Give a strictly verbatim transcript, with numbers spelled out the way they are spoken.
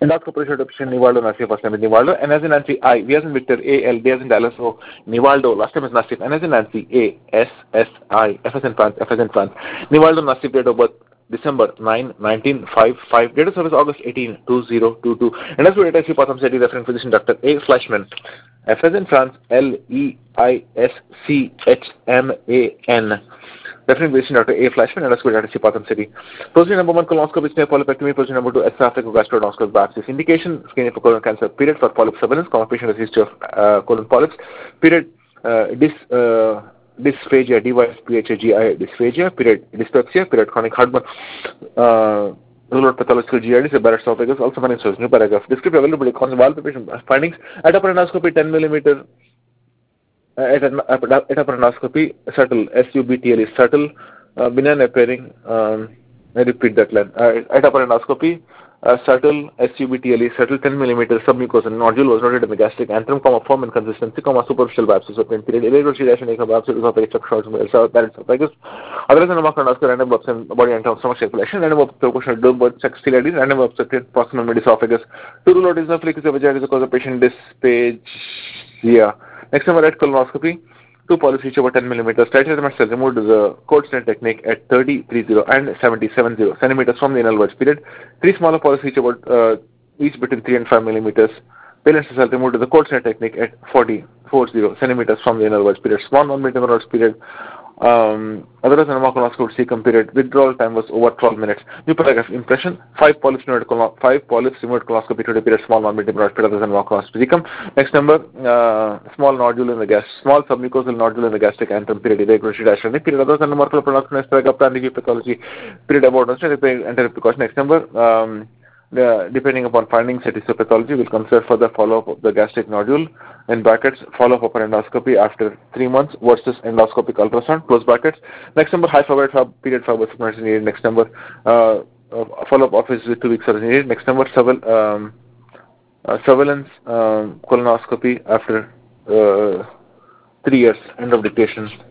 Endoscopy should option Nivaldo Nasif, first time is Nivaldo. N as in Nancy I, V as in Victor, A, L, D as in Dallas, O, Nivaldo, last time is Nasif. N as in Nancy A, S, S, I, F as in France, F as in France. Nivaldo Nasif, date of birth December ninth, nineteen fifty-five, date of service August eighteenth, two thousand twenty-two. And that's what I see Patham City, referring physician Doctor A. Fleischman, F as in France, L, E, I, S, C, H, M, A, N. Referring physician Doctor A. Fleischman, and that's what I see Patham City. Procedure number one, colonoscopy, snare polypectomy. Procedure number two, esophageal gastroendoscopy biopsy. Indication, screening for colon cancer. Period for polyp surveillance. Common patient has history of uh, colon polyps. Period, uh, dis, uh, dysphagia, D Y S P H A G I, dysphagia. Period, dyspepsia. Period, chronic heartburn. Uh, Rural pathological G I D, Barrett's esophagus, also managed as new paragraph. Descriptive availability, convalescent findings. At upper endoscopy, ten millimeter. Uh, at, an, at upper endoscopy, subtle, S U B T L is subtle, uh, benign appearing. Um, I repeat that line. Uh, at upper endoscopy, uh, subtle, S U B T L is subtle, ten millimeter submucosal nodule was noted in the gastric antrum, comma, form and consistency, comma, superficial biopsy, so period, irregular sedation, biopsy, esophagus, structure, Barrett's esophagus. Other than the marker endoscopy, random biopsy, body and stomach circulation, random biopsy, proportional dome, birth, sex, T L D, random biopsy, proximal mid-esophagus. To rule out esophagus, vagina, cause of patient dysphagia. Next number at colonoscopy, two polyps each over ten millimeters. Titrated cells removed with the cold stent technique at thirty, thirty and seventy-seven centimeters from the anal verge. Period. Three smaller polyps each about uh, each between three and five millimeters. Palens cells removed with the cold stent technique at forty, forty centimeters from the anal verge. Period. Small non-millimeter rods. Period. Um, otherwise, an colonoscopy secum period. Withdrawal time was over twelve minutes. New paragraph impression. Five polyps removed colon, five polyps removed colonoscopy today period. Small non-millimeter rods. Period. Other than colonoscopy secum. Next number. Uh, small nodule in the gas. Small submucosal nodule in the gastric antrum. Period. Irregular sedation. Period. Other than morphological production. Next paragraph. Planning pathology. Period. About enter precaution. Next number. Um, The, depending upon findings at histopathology, will consider further follow-up of the gastric nodule, in brackets, follow-up upper endoscopy after three months versus endoscopic ultrasound, close brackets. Next number, high forward fab, period five is needed. Next number, uh, uh, follow-up office with two weeks are needed. Next number, surveil, um, uh, surveillance um, colonoscopy after uh, three years, end of dictation.